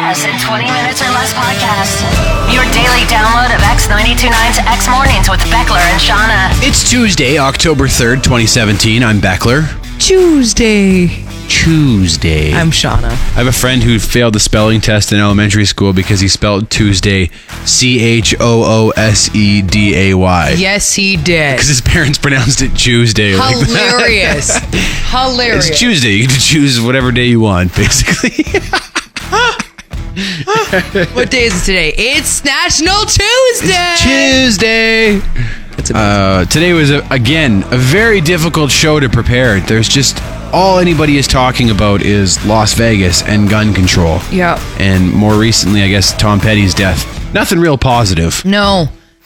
Jazz in 20 minutes or less podcast. Your daily download of X92.9's X Mornings with Beckler and Shauna. It's Tuesday, October 3rd, 2017. I'm Beckler. Tuesday. I'm Shauna. I have a friend who failed the spelling test in elementary school because he spelled Tuesday Chooseday. Yes, he did. Because his parents pronounced it Tuesday. Hilarious. Hilarious. It's Tuesday. You get to choose whatever day you want, basically. What day is it today? It's National Tuesday. Tuesday. Today was, again, a very difficult show to prepare. There's just... all anybody is talking about is Las Vegas and gun control. Yeah. And more recently, I guess, Tom Petty's death. Nothing real positive. No.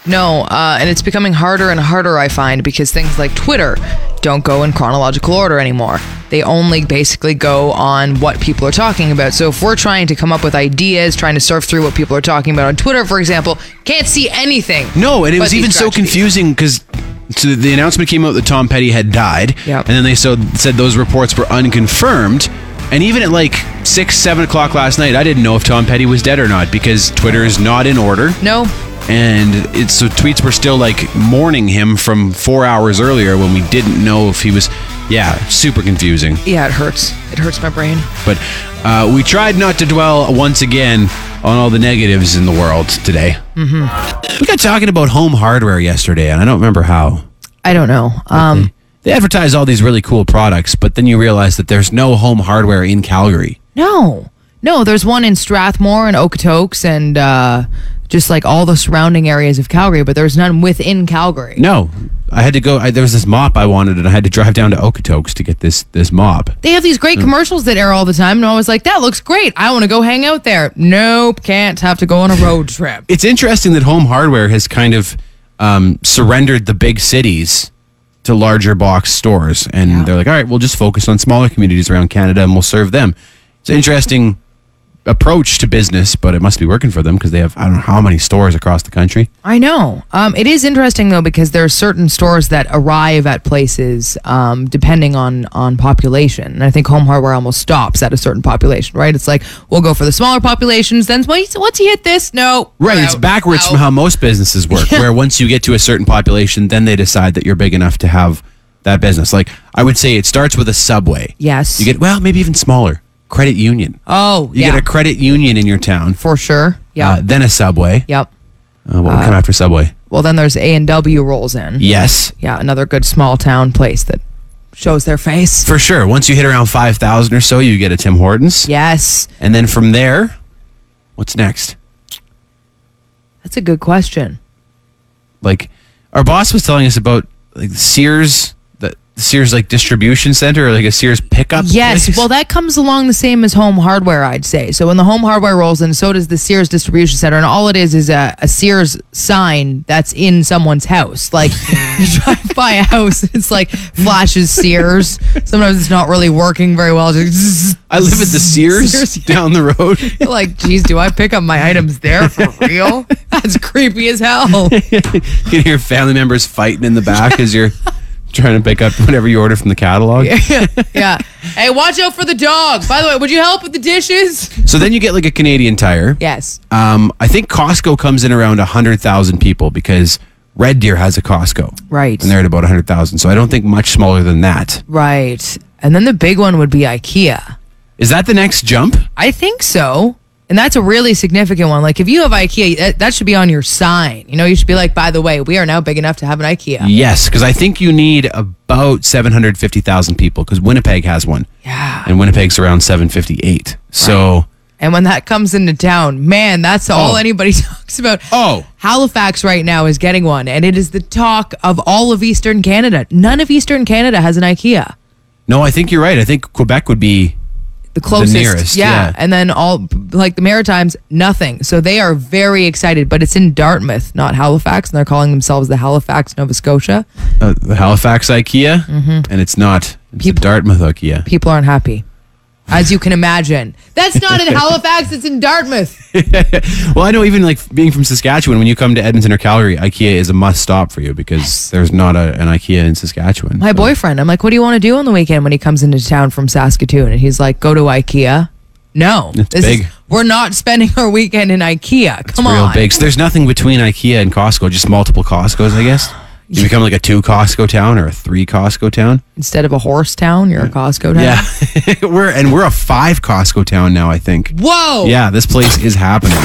And it's becoming harder and harder, I find, because things like Twitter don't go in chronological order anymore. They only basically go on what people are talking about. So if we're trying to come up with ideas, trying to surf through what people are talking about on Twitter, for example, can't see anything. No, and it was even so confusing because... so the announcement came out that Tom Petty had died, yep. And then they said those reports were unconfirmed. And even at like 6, 7 o'clock last night, I didn't know if Tom Petty was dead or not because Twitter is not in order. No. And so tweets were still like mourning him from 4 hours earlier when we didn't know if he was... yeah, super confusing. Yeah, it hurts. It hurts my brain. But we tried not to dwell once again on all the negatives in the world today. Mm-hmm. We got talking about home hardware yesterday, and I don't remember how. I don't know. They advertise all these really cool products, but then you realize that there's no home hardware in Calgary. No, there's one in Strathmore and Okotoks and just like all the surrounding areas of Calgary, but there's none within Calgary. No. I had to go, there was this mop I wanted, and I had to drive down to Okotoks to get this mop. They have these great commercials that air all the time, and I was like, that looks great. I want to go hang out there. Nope, can't. Have to go on a road trip. It's interesting that home hardware has kind of surrendered the big cities to larger box stores, and they're like, all right, we'll just focus on smaller communities around Canada, and we'll serve them. It's an interesting approach to business, but it must be working for them because they have, I don't know how many stores across the country. I know. It is interesting though because there are certain stores that arrive at places depending on population, and I think home hardware almost stops at a certain population, right? It's like we'll go for the smaller populations, then once you hit this, no, right? It's backwards from how most businesses work, where once you get to a certain population, then they decide that you're big enough to have that business. Like I would say, it starts with a Subway. Yes, you get maybe even smaller. Credit union. Oh, you get a credit union in your town for sure. Yeah. Then a Subway. Yep. What would come after Subway? Well, then there's A&W rolls in. Yes. Yeah, another good small town place that shows their face. For sure. Once you hit around 5,000 or so, you get a Tim Hortons. Yes. And then from there, what's next? That's a good question. Like our boss was telling us about like Sears. Sears like distribution center or like a Sears pickup place? Well, that comes along the same as home hardware, I'd say. So when the home hardware rolls in, so does the Sears distribution center, and all it is a Sears sign that's in someone's house. Like you drive by a house, it's like flashes Sears. Sometimes it's not really working very well. Just, I live at the Sears down the road. You're like, geez, do I pick up my items there for real? That's creepy as hell. You can hear family members fighting in the back as you're trying to pick up whatever you order from the catalog. Yeah. Hey, watch out for the dog. By the way, would you help with the dishes? So then you get like a Canadian Tire. Yes. I think Costco comes in around 100,000 people because Red Deer has a Costco. Right. And they're at about 100,000. So I don't think much smaller than that. Right. And then the big one would be IKEA. Is that the next jump? I think so. And that's a really significant one. Like if you have IKEA, that should be on your sign. You know, you should be like, by the way, we are now big enough to have an IKEA. Yes, because I think you need about 750,000 people because Winnipeg has one. Yeah. And Winnipeg's around 758. So. Right. And when that comes into town, man, that's all anybody talks about. Oh. Halifax right now is getting one, and it is the talk of all of Eastern Canada. None of Eastern Canada has an IKEA. No, I think you're right. I think Quebec would be the closest, the nearest, yeah. And then all like the Maritimes, nothing. So they are very excited, but it's in Dartmouth, not Halifax, and they're calling themselves the Halifax, Nova Scotia. The Halifax IKEA, and it's not. It's the Dartmouth IKEA. People aren't happy. as you can imagine. That's not in Halifax, it's in Dartmouth. Well, I know even like being from Saskatchewan, when you come to Edmonton or Calgary, IKEA is a must stop for you because there's not an IKEA in Saskatchewan. My boyfriend, I'm like, what do you want to do on the weekend when he comes into town from Saskatoon? And he's like, go to IKEA. No. It's big. we're not spending our weekend in IKEA. Come Real on. big. So there's nothing between IKEA and Costco, just multiple Costcos, I guess. You become like a 2 Costco town or a 3 Costco town. Instead of a horse town, you're a Costco town. Yeah. we're a 5 Costco town now, I think. Whoa. Yeah, this place is happening.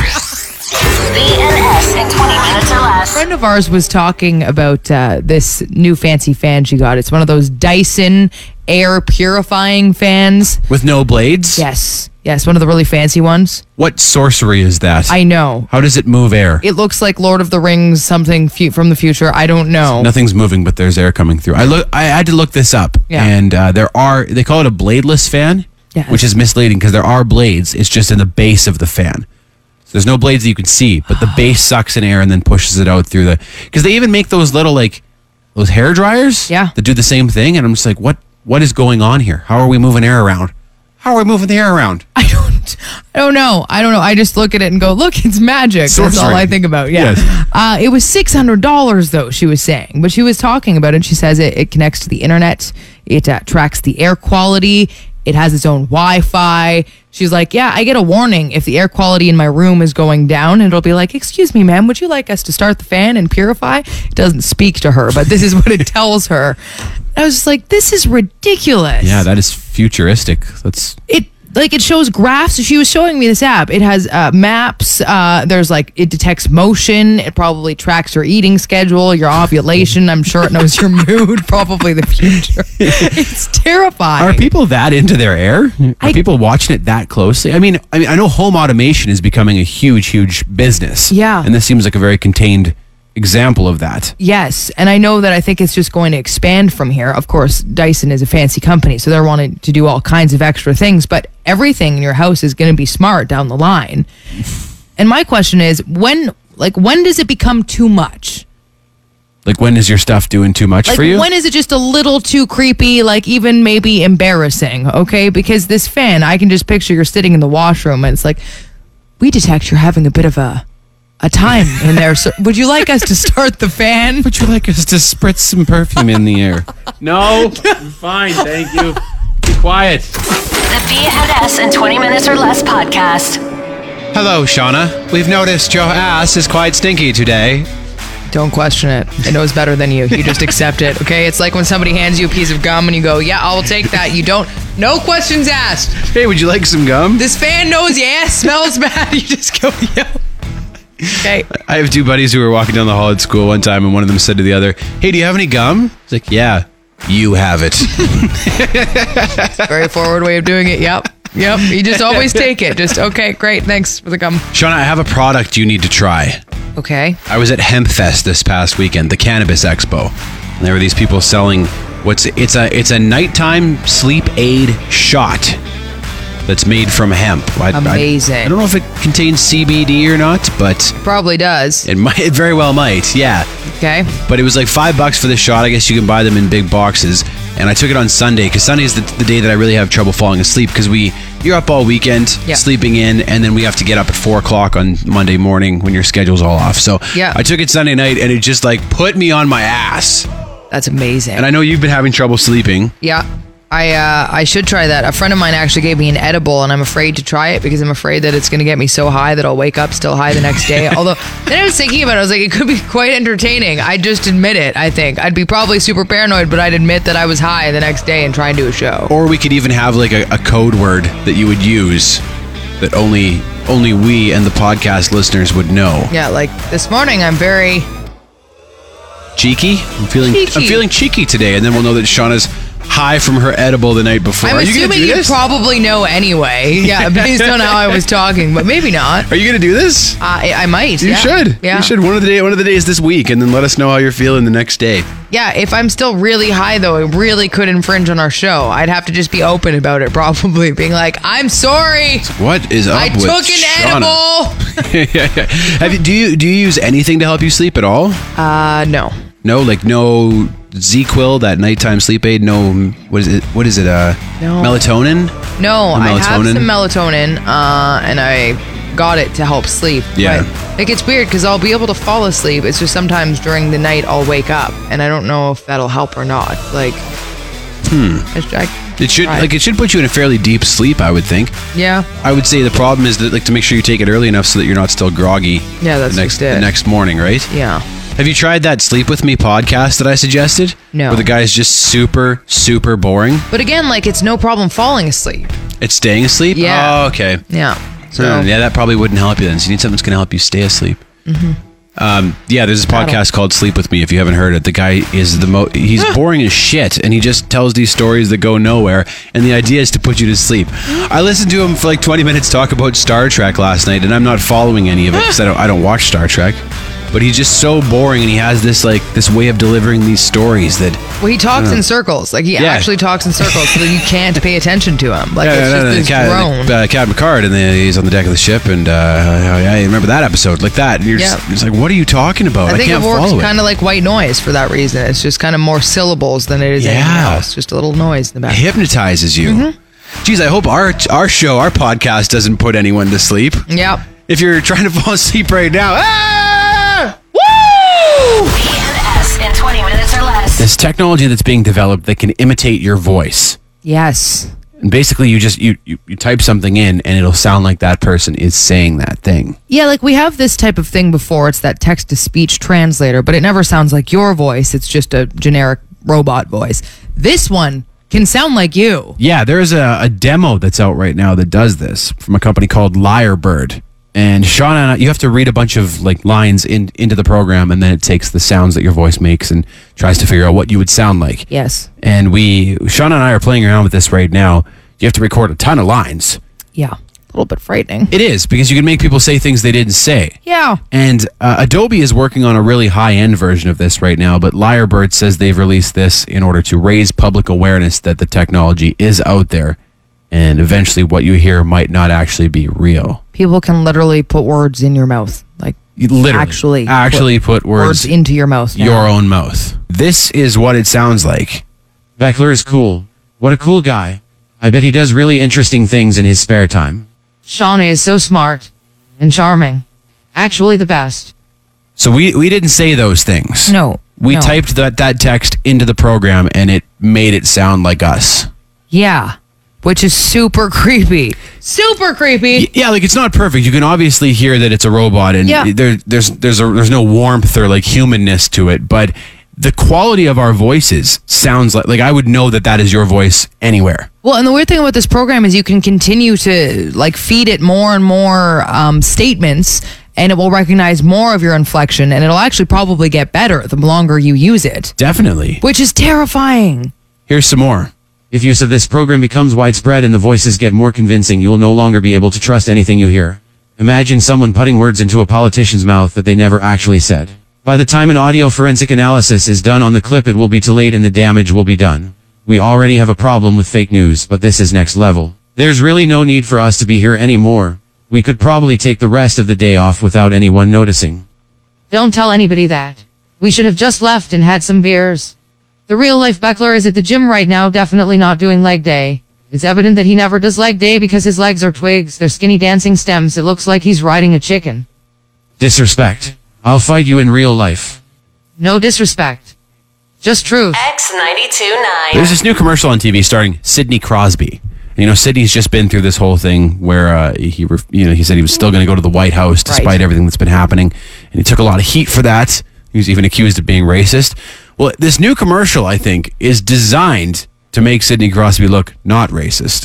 BNS in 20 minutes or A less. friend of ours was talking about this new fancy fan she got. It's one of those Dyson air purifying fans. With no blades? Yes, one of the really fancy ones. What sorcery is that? I know. How does it move air? It looks like Lord of the Rings, something from the future. I don't know. Nothing's moving, but there's air coming through. I had to look this up, Yeah. and they call it a bladeless fan, Yes. which is misleading because there are blades. It's just in the base of the fan. So there's no blades that you can see, but the base sucks in air and then pushes it out through because they even make those little those hair dryers, Yeah. that do the same thing. And I'm just like, what is going on here? How are we moving air around? How are we moving the air around? I don't know. I just look at it and go, look, it's magic. That's all Sorcery. I think about. Yeah. Yes. It was $600 though, she was saying. But she was talking about it. She says it connects to the internet. It tracks the air quality. It has its own Wi-Fi. She's like, yeah, I get a warning if the air quality in my room is going down. It'll be like, excuse me, ma'am, would you like us to start the fan and purify? It doesn't speak to her, but this is what it tells her. I was just like, this is ridiculous. Yeah, that is futuristic. That's It shows graphs. She was showing me this app. It has maps. There's it detects motion. It probably tracks your eating schedule, your ovulation. I'm sure it knows your mood, probably the future. It's terrifying. Are people that into their air? Are people watching it that closely? I mean, I know home automation is becoming a huge business. Yeah. And this seems like a very contained example of that. Yes, and I know that I think it's just going to expand from here. Of course, Dyson is a fancy company, so they're wanting to do all kinds of extra things, but everything in your house is going to be smart down the line. And my question is, when does it become too much? Like, when is your stuff doing too much for you? When is it just a little too creepy, even maybe embarrassing, okay? Because this fan, I can just picture you're sitting in the washroom and it's like, we detect you're having a bit of a time in there. So would you like us to start the fan? Would you like us to spritz some perfume in the air? No, I'm fine, thank you. Be quiet. The BNS in 20 minutes or less podcast. Hello, Shauna. We've noticed your ass is quite stinky today. Don't question it. It knows better than you. You just accept it, okay? It's like when somebody hands you a piece of gum and you go, yeah, I'll take that. You don't, no questions asked. Hey, would you like some gum? This fan knows your ass smells bad. You just go, yo. Okay. I have 2 buddies who were walking down the hall at school one time, and one of them said to the other, hey, do you have any gum? He's like, yeah, you have it. Very forward way of doing it. Yep. You just always take it. Just, okay, great. Thanks for the gum. Shauna, I have a product you need to try. Okay. I was at HempFest this past weekend, the Cannabis Expo. And there were these people selling it's a nighttime sleep aid shot that's made from hemp. Amazing. I don't know if it contains CBD or not, but Probably does. it very well might. Yeah. Okay. But it was like $5 for the shot. I guess you can buy them in big boxes. And I took it on Sunday because Sunday is the day that I really have trouble falling asleep because you're up all weekend sleeping in, and then we have to get up at 4 o'clock on Monday morning when your schedule's all off. So I took it Sunday night, and it just put me on my ass. That's amazing. And I know you've been having trouble sleeping. Yeah. I should try that. A friend of mine actually gave me an edible, and I'm afraid to try it because I'm afraid that it's going to get me so high that I'll wake up still high the next day. Although, then I was thinking about it, I was like, it could be quite entertaining. I'd just admit it, I think. I'd be probably super paranoid, but I'd admit that I was high the next day and try and do a show. Or we could even have a code word that you would use that only we and the podcast listeners would know. Yeah, like this morning I'm very... Cheeky? I'm feeling cheeky today, and then we'll know that Shauna's high from her edible the night before. I'm Are you assuming gonna do you this? probably know anyway. Yeah, based on how I was talking, but maybe not. Are you going to do this? I might. You should. Yeah. You should one of the days this week, and then let us know how you're feeling the next day. Yeah, if I'm still really high, though, it really could infringe on our show. I'd have to just be open about it, probably, being like, I'm sorry. What is up I with took an edible. Do you use anything to help you sleep at all? No. No, no ZzzQuil, that nighttime sleep aid. No, what is it? No. Melatonin? No, The I have melatonin? some melatonin, and I got it to help sleep. Yeah. But it's weird because I'll be able to fall asleep. It's just sometimes during the night I'll wake up, and I don't know if that'll help or not. It should Right. it should put you in a fairly deep sleep, I would think. Yeah. I would say the problem is that to make sure you take it early enough so that you're not still groggy. Yeah, that's the just it. next morning, right? Yeah. Have you tried that Sleep With Me podcast that I suggested? No. Where the guy's just super, super boring. But again, like, it's no problem falling asleep. It's staying asleep? Yeah. Oh, okay. Yeah. So, Yeah, that probably wouldn't help you then. So you need something that's going to help you stay asleep. Yeah, there's this podcast called Sleep With Me. If you haven't heard it, the guy is he's boring as shit, and he just tells these stories that go nowhere. And the idea is to put you to sleep. I listened to him for like 20 minutes talk about Star Trek last night, and I'm not following any of it because I don't watch Star Trek. But he's just so boring, and he has this way of delivering these stories that. well, he talks in circles. Like, he actually talks in circles so that you can't pay attention to him. Like, it's just this drone. Captain Picard, and then he's on the deck of the ship, and yeah, you remember that episode like that. And you're just like, what are you talking about? I think can't it works follow kind of like white noise for that reason. It's just kind of more syllables than it is anything else. Just a little noise in the It back. hypnotizes you. Geez, I hope our podcast doesn't put anyone to sleep. Yep. If you're trying to fall asleep right now, BNS in 20 minutes or less. this technology that's being developed that can imitate your voice. Yes. And basically, you just you type something in, and it'll sound like that person is saying that thing. Yeah, like, we have this type of thing before. It's that text-to-speech translator, but it never sounds like your voice. It's just a generic robot voice. This one can sound like you. Yeah, there's a demo that's out right now that does this from a company called Lyrebird. And Sean and I, you have to read a bunch of like lines into the program, and then it takes the sounds that your voice makes and tries to figure out what you would sound like. Yes. And Sean and I are playing around with this right now. You have to record a ton of lines. Yeah. A little bit frightening. It is, because you can make people say things they didn't say. Yeah. And Adobe is working on a really high-end version of this right now, but Lyrebird says they've released this in order to raise public awareness that the technology is out there, and eventually what you hear might not actually be real. People can literally put words in your mouth. Like, You literally actually put words into your mouth now. your own mouth. This is what it sounds like. Beckler is cool. What a cool guy. I bet he does really interesting things in his spare time. Shawnee is so smart and charming. Actually the best. So we didn't say those things. No. We no. typed that text into the program, and it made it sound like us. Yeah. Which is super creepy. Super creepy. Yeah, like, it's not perfect. You can obviously hear that it's a robot, and Yeah. there's no warmth or like humanness to it, but the quality of our voices sounds like I would know that is your voice anywhere. Well, and the weird thing about this program is you can continue to like feed it more and more statements, and it will recognize more of your inflection, and it'll actually probably get better the longer you use it, Definitely. which is terrifying. Here's some more. If use of this program becomes widespread and the voices get more convincing, you will no longer be able to trust anything you hear. Imagine someone putting words into a politician's mouth that they never actually said. By the time an audio forensic analysis is done on the clip, it will be too late and the damage will be done. We already have a problem with fake news, but this is next level. There's really no need for us to be here anymore. We could probably take the rest of the day off without anyone noticing. Don't tell anybody that. We should have just left and had some beers. The real life Beckler is at the gym right now, definitely not doing leg day. It's evident that he never does leg day because his legs are twigs, they're skinny dancing stems, it looks like he's riding a chicken. Disrespect. I'll fight you in real life. No disrespect. Just truth. X92.9. There's this new commercial on TV starring Sidney Crosby. And, you know, Sidney's just been through this whole thing where he said he was still going to go to the White House despite everything that's been happening, and he took a lot of heat for that. He was even accused of being racist. Well, this new commercial, I think, is designed to make Sidney Crosby look not racist.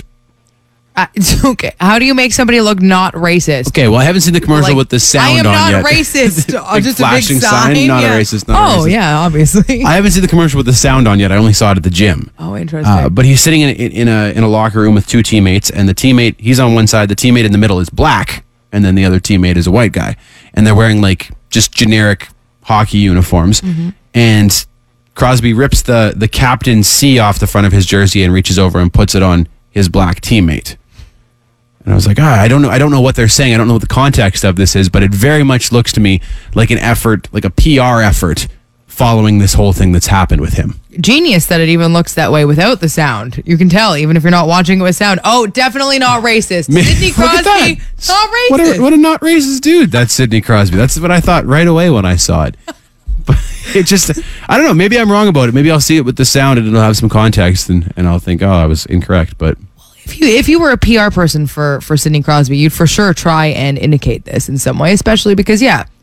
It's okay. How do you make somebody look not racist? Okay, well, I haven't seen the commercial Like, with the sound I am on not yet. racist. Like Just flashing a big sign, not a racist, not a racist. yeah, obviously. I haven't seen the commercial with the sound on yet. I only saw it at the gym. Oh, interesting. But he's sitting in a locker room with two teammates, and the teammate, he's on one side, the teammate in the middle is black, and then the other teammate is a white guy. And they're wearing like just generic hockey uniforms. And Crosby rips the captain's C off the front of his jersey and reaches over and puts it on his black teammate. And I was like, I don't know what they're saying. I don't know what the context of this is, but it very much looks to me like an effort, like a PR effort following this whole thing that's happened with him. Genius that it even looks that way without the sound. You can tell, even if you're not watching it with sound. Oh, definitely not racist. Sidney Look at Crosby, that. not racist. What a not racist dude. That's Sidney Crosby. That's what I thought right away when I saw it. But It just, I don't know. Maybe I'm wrong about it. Maybe I'll see it with the sound and it'll have some context, and I'll think, oh, I was incorrect. But If you were a PR person for Sidney Crosby, you'd for sure try and indicate this in some way, especially because,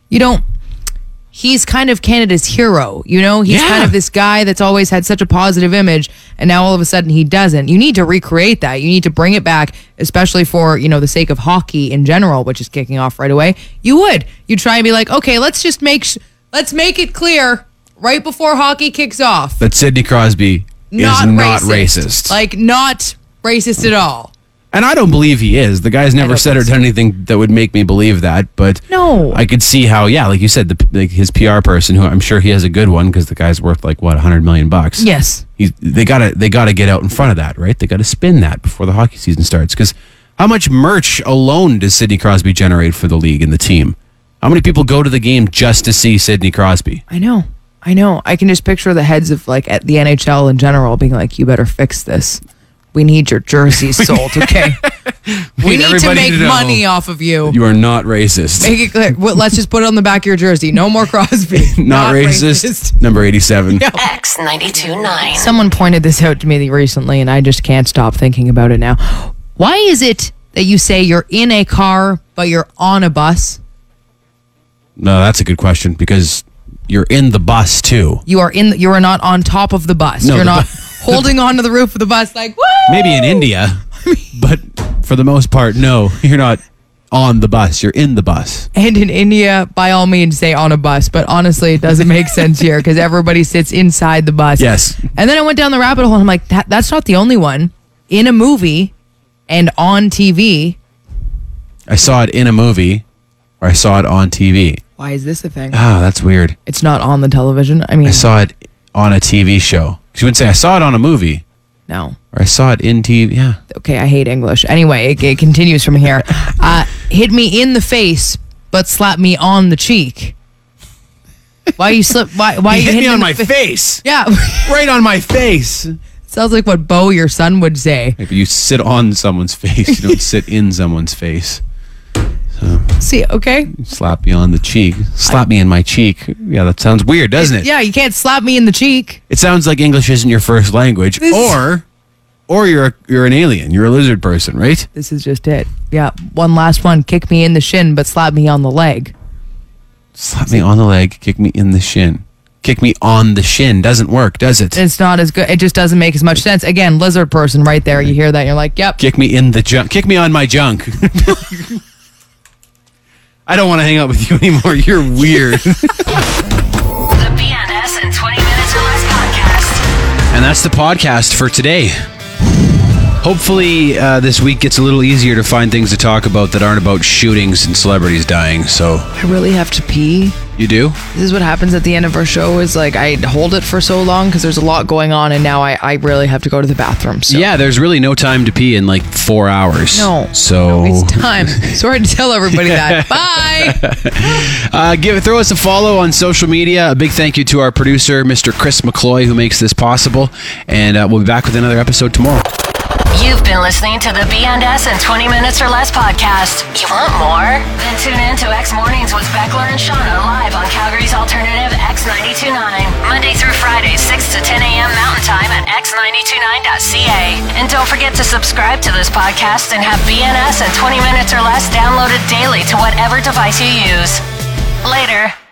he's kind of Canada's hero. He's kind of this guy that's always had such a positive image, and now all of a sudden he doesn't. You need to recreate that. You need to bring it back, especially for, the sake of hockey in general, which is kicking off right away. You'd try and be like, okay, let's make it clear right before hockey kicks off. that Sidney Crosby is not racist. Like, not racist at all. And I don't believe he is. The guy's never said or done anything that would make me believe that. But No. I could see how, like you said, his PR person, who I'm sure he has a good one because the guy's worth like what, $100 million. Yes. They gotta get out in front of that, right? They gotta spin that before the hockey season starts. Because how much merch alone does Sidney Crosby generate for the league and the team? How many people go to the game just to see Sidney Crosby? I know. I can just picture the heads of like at the NHL in general being like, you better fix this. We need your jerseys sold, okay? We need to make money off of you. You are not racist. Make it clear. Well, let's just put it on the back of your jersey. No more Crosby. Not racist. Number 87. X92.9. Someone pointed this out to me recently, and I just can't stop thinking about it now. Why is it that you say you're in a car, but you're on a bus? No, that's a good question because you're in the bus too. You are not on top of the bus. No, you're the not holding on to the roof of the bus like, woo! Maybe in India, but for the most part, no, you're not on the bus. You're in the bus. And in India, by all means, say on a bus. But honestly, it doesn't make sense here because everybody sits inside the bus. Yes. And then I went down the rabbit hole and I'm like, that's not the only one. In a movie and on TV. I saw it in a movie or I saw it on TV. Why is this a thing? Ah, that's weird. It's not on the television. I mean, I saw it on a TV show. You wouldn't say I saw it on a movie. no. Or I saw it in TV. Yeah. Okay, I hate English. Anyway, it continues from here. Hit me in the face, but slap me on the cheek. Why you slip? Why He you hit me hitting on in my the face. Yeah, Right on my face. sounds like what Bo, your son, would say. If you sit on someone's face, you don't sit in someone's face. See, okay. Slap me on the cheek. Slap me in my cheek. Yeah, that sounds weird, doesn't it? Yeah, you can't slap me in the cheek. It sounds like English isn't your first language, or you're an alien. You're a lizard person, right? This is just it. Yeah, one last one. Kick me in the shin, but slap me on the leg. Slap me on the leg, kick me in the shin. Kick me on the shin doesn't work, does it? It's not as good. It just doesn't make as much sense. Again, lizard person right there. You hear that, you're like, yep. Kick me in the junk. Kick me on my junk. I don't want to hang out with you anymore. You're weird. The BNS in 20 Minutes or Less podcast. And that's the podcast for today. Hopefully this week gets a little easier to find things to talk about that aren't about shootings and celebrities dying. So I really have to pee. you do? This is what happens at the end of our show is like I hold it for so long because there's a lot going on and now I really have to go to the bathroom. So. Yeah, there's really no time to pee in like 4 hours. No. So It's time. Sorry to tell everybody that. Bye. Throw us a follow on social media. A big thank you to our producer, Mr. Chris McCloy, who makes this possible. And we'll be back with another episode tomorrow. You've been listening to the BNS in 20 Minutes or Less podcast. You want more? Then tune in to X Mornings with Beckler and Shauna live on Calgary's alternative X92.9. Monday through Friday, 6 to 10 a.m. Mountain Time at x929.ca. And don't forget to subscribe to this podcast and have BNS in 20 Minutes or Less downloaded daily to whatever device you use. Later.